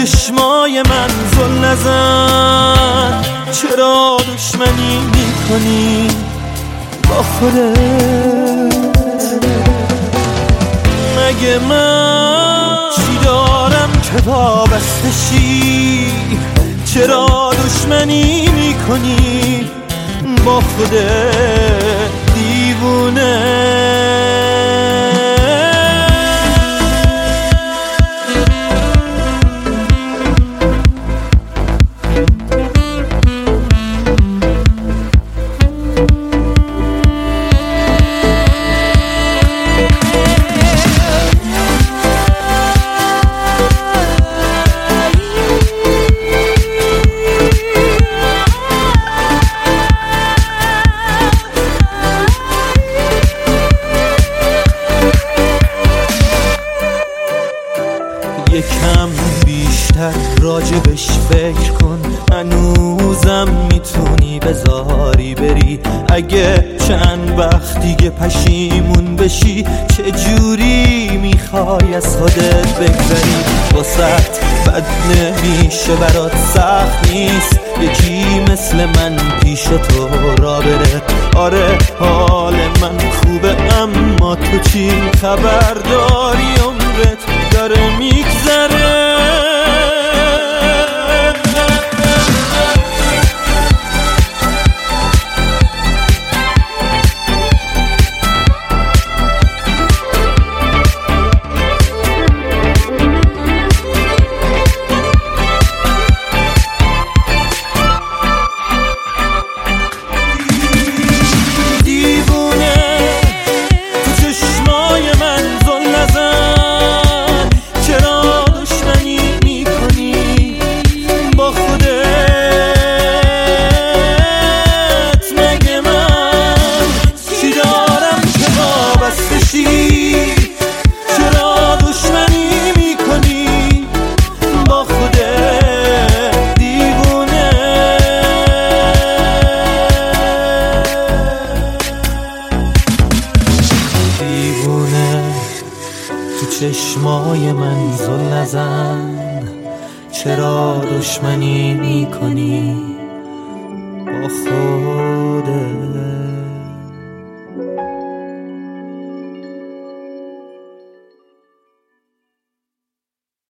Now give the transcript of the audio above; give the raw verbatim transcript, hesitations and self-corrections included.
چشمای من زل نزن، چرا دشمنی میکنی با خودت؟ مگه من چی دارم که وابسته شی؟ چرا دشمنی میکنی با خودت دیوونه؟ یکم بیشتر راجبش فکر کن، هنوزم میتونی بذاری بری. اگه چند وقت دیگه پشیمون بشی، چجوری میخوای از خودت بگذری؟ واسط بد نمیشه، برات سخت نیست یکی مثل من پیش تو را بره. آره حال من خوبه، اما تو چی خبر داری؟ عمرت داره میگذره. چشمای من زل نزن، چرا دشمنی میکنی با خودت؟